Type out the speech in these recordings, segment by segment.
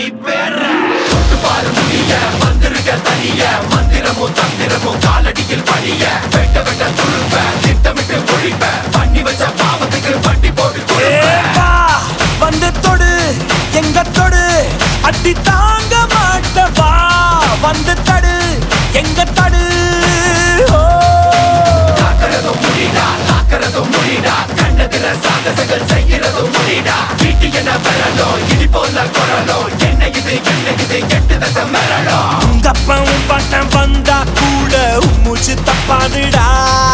நீ பேர தொட்டு பாரு முடிய வந்திருக்க தனிய மந்திரமும் தந்திரமும் காலடியில் பணிய வெட்ட வெட்ட துழுப்ப திட்டமிட்டு ஒழிப்ப பண்ணி வச்ச பாவத்துக்கு வட்டி போட்டு கொடுப்ப வந்து தொடு எங்க தொடு அடி தாங்க மாட்டவா வந்து தடு எங்க தடு காக்கிறதும் முடிடா காக்கிறதும் முடிடா கண்ணதில சாகசங்கள் செய்யறதும் முடிடா வீட்டு என்ன வரணும் இடி போல குரலும் என்ன இது எட்டு தசை மரணும் உங்க அப்பாவும் பாட்டம் வந்தா கூட மூச்சு தப்பாதுடா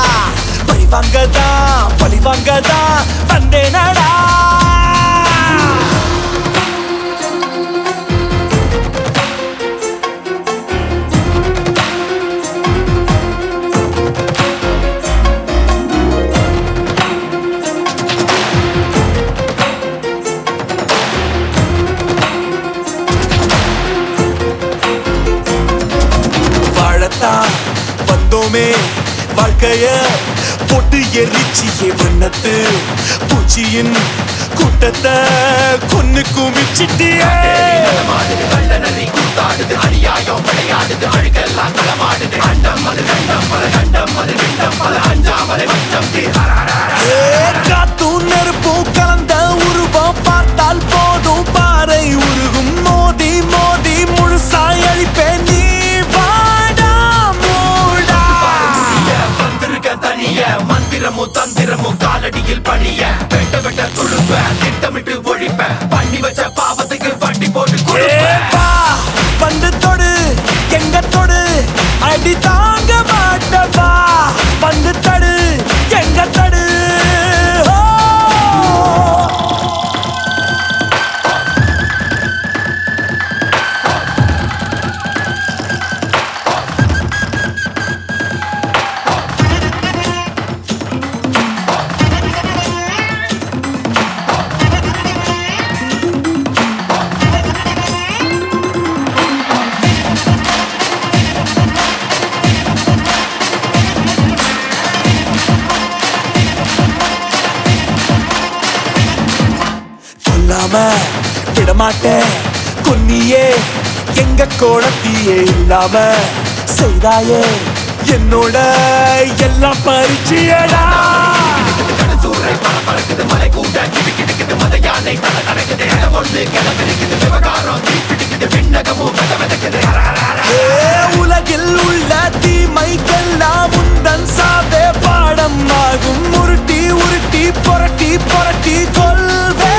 பழி வாங்கதா வந்தேனடா வந்தோமே வாழ்க்கைய போட்டு எரிச்சியே வண்ணத்து பூச்சியின் கூட்டத்தை கொன்னு குமிச்சிட்டியே கள்ளநரி கூத்தாடுது அநியாயம் விளையாடுது அழுக்கெல்லாம் களமாடுது அண்டம் அது கண்டம் பல கண்டம் அது விண்டம் பல அஞ்சாமலை வச்சம் காத்தும் நெருப்பும் கலந்த உருவம் பார்த்தால் போதும் பாறை உருகும் மோதி மோதி முழுசாய் அழிப்பேன் நீ மந்திரமும் தந்திரமும் காலடியில் பணிய வெட்ட வெட்ட துழுப்ப திட்டமிட்டு ஒழிப்ப பண்ணி வச்ச பாவத்துக்கு வட்டி போட்டு கொடுப்ப வந்து தொடு எங்க தொடு அடி தாங்க மாட்டவா வந்து தடு எங்க தடு விடமாட்டேன் கொன்னியே எங்க கோணத்தியே இல்லாம செய்தாயே என்னோட எல்லாம் பரிச்சியடா சூறை பறக்குது மலை கூட கிடுக்குது மத யானை தலை நடக்குது ஒன்று கிளம்பிருக்குது விவகாரம் தீப்பிடிக்குது விண்ணகமும் வெதக்குது உலகில் உள்ள தீமைக்கெல்லாம் உந்தன் சாவே பாடம் ஆகும் உருட்டி உருட்டி புரட்டி புரட்டி கொள்வே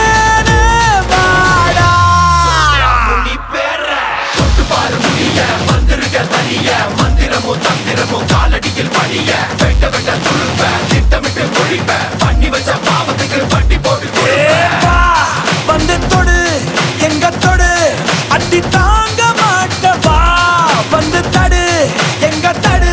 மந்திரமும் தந்திரமும் காலடியில் பணிய வெட்ட வெட்ட துழுப்ப திட்டமிட்டு ஒழிப்ப பண்ணி வச்ச பாவத்துக்கு வட்டி போட்டு கொடுப்ப வந்து தொடு எங்க தொடு அடி தாங்க மாட்டவா வந்து தடு எங்க தடு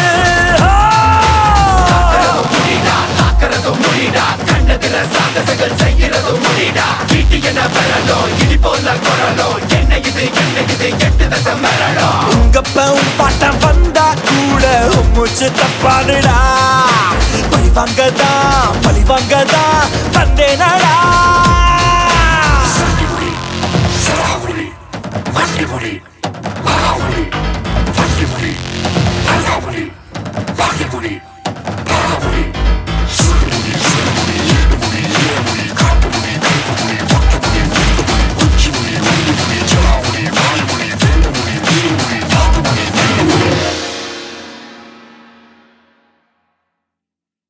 காக்கிறதும் முடிடா கண்ணதில சாகசங்கள் செய்யறதும் முடிடா வீட்டு என்ன வரணும் இடி போல குரலும் என்ன இது எட்டு தசை மரணும் உங்க பாட்டம் வந்தா கூட மூச்சு தப்பாதுடா பழி வாங்கதா வந்தேனடா